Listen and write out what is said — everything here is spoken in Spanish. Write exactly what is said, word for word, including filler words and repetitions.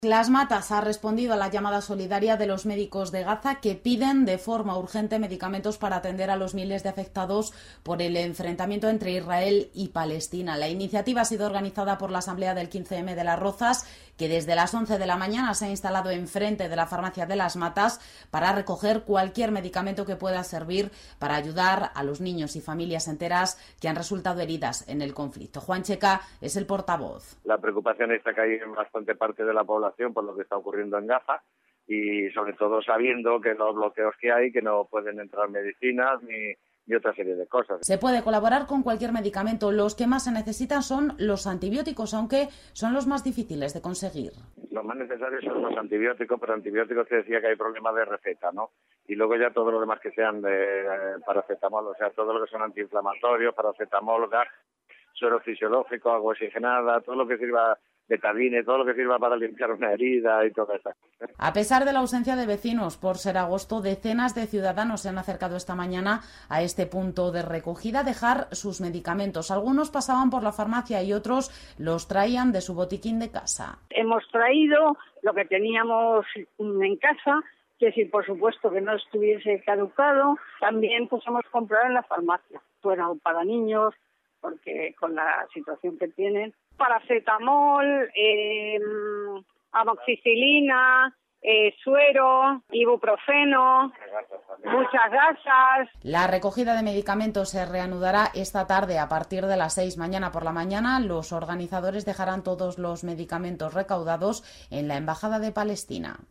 Las Matas ha respondido a la llamada solidaria de los médicos de Gaza que piden de forma urgente medicamentos para atender a los miles de afectados por el enfrentamiento entre Israel y Palestina. La iniciativa ha sido organizada por la Asamblea del quince eme de Las Rozas, que desde las once de la mañana se ha instalado enfrente de la farmacia de Las Matas para recoger cualquier medicamento que pueda servir para ayudar a los niños y familias enteras que han resultado heridas en el conflicto. Juan Checa es el portavoz. La preocupación está que hay en bastante parte de la población por lo que está ocurriendo en Gaza y sobre todo sabiendo que los bloqueos que hay, que no pueden entrar medicinas ni, ni otra serie de cosas. Se puede colaborar con cualquier medicamento. Los que más se necesitan son los antibióticos, aunque son los más difíciles de conseguir. Los más necesarios son los antibióticos, pero antibióticos se decía que hay problemas de receta, ¿no? Y luego ya todo lo demás que sean de eh, paracetamol, o sea, todo lo que son antiinflamatorios, paracetamol, gas, suero fisiológico, agua oxigenada, todo lo que sirva, betadine, todo lo que sirva para limpiar una herida y todo eso. A pesar de la ausencia de vecinos por ser agosto, decenas de ciudadanos se han acercado esta mañana a este punto de recogida a dejar sus medicamentos. Algunos pasaban por la farmacia y otros los traían de su botiquín de casa. Hemos traído lo que teníamos en casa, que si por supuesto que no estuviese caducado, también pues hemos comprado en la farmacia. Bueno, para niños, porque con la situación que tienen, paracetamol, eh, amoxicilina, eh, suero, ibuprofeno, muchas gasas. La recogida de medicamentos se reanudará esta tarde a partir de las seis. Mañana por la mañana los organizadores dejarán todos los medicamentos recaudados en la Embajada de Palestina.